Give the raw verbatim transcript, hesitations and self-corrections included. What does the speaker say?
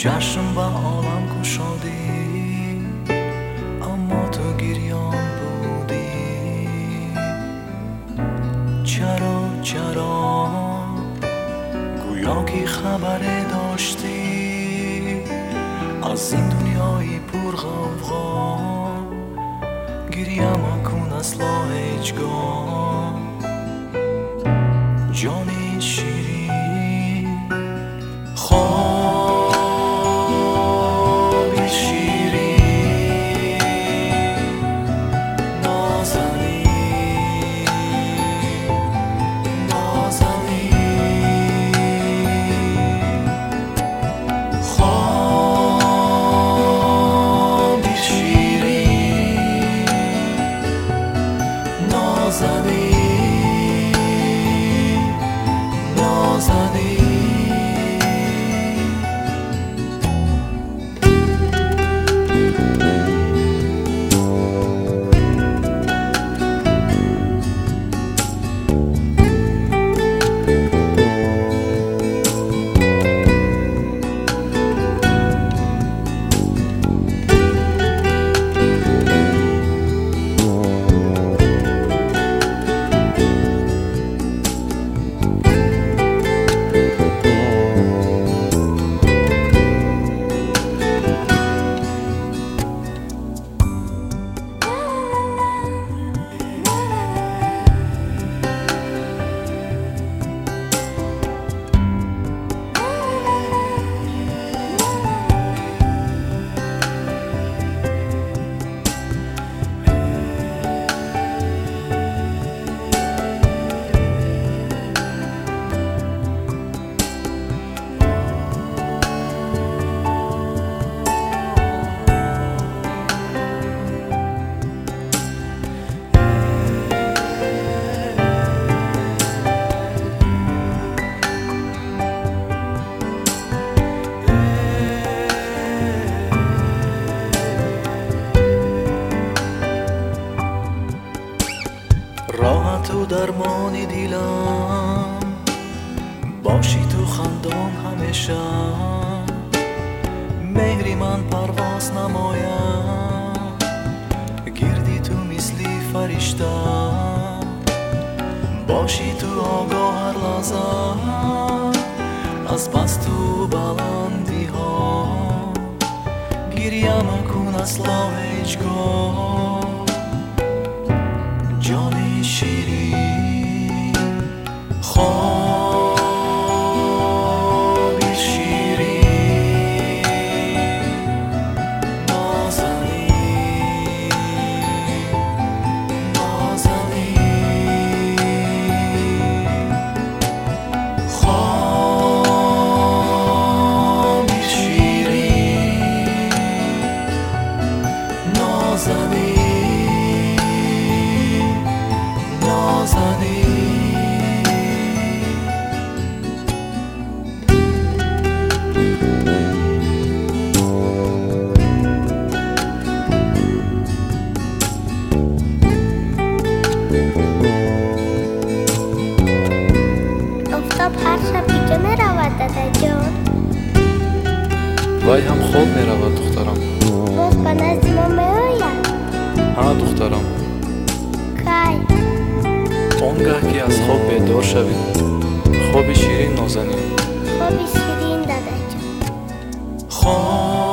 چشم به عالم گشادی اما تو گریان بودی. چرا چرا گویا که خبری داشتی از این دنیای پر غوغا؟ گریه مکن اصلا هیچگاه جانی شیرین، خوابی شیرین نازنین نازنین، خوابی شیرین نازنین نازنین. راحت و درمانی دیلم باشی تو خندان همیشه، مهری من پرواز نمایم گردی تو مثلی فرشته، باشی تو آگاه هر لحظه از پست و بلندی ها. گریه مکن اصلا هیچگاه جانی شیرین، خوابی شیرین نازنین نازنین، خوابی شیرین نازنین نازنین. آفتاب هر شب اینجا میرود دادا جان؟ وای هم خوب میرود دخترم. باز به نزد ما میآید؟ ها دخترم، کی؟ آنگاه که از خواب بیدار شوی. خواب شیرین نازنین. خواب شیرین دادا جان. خواب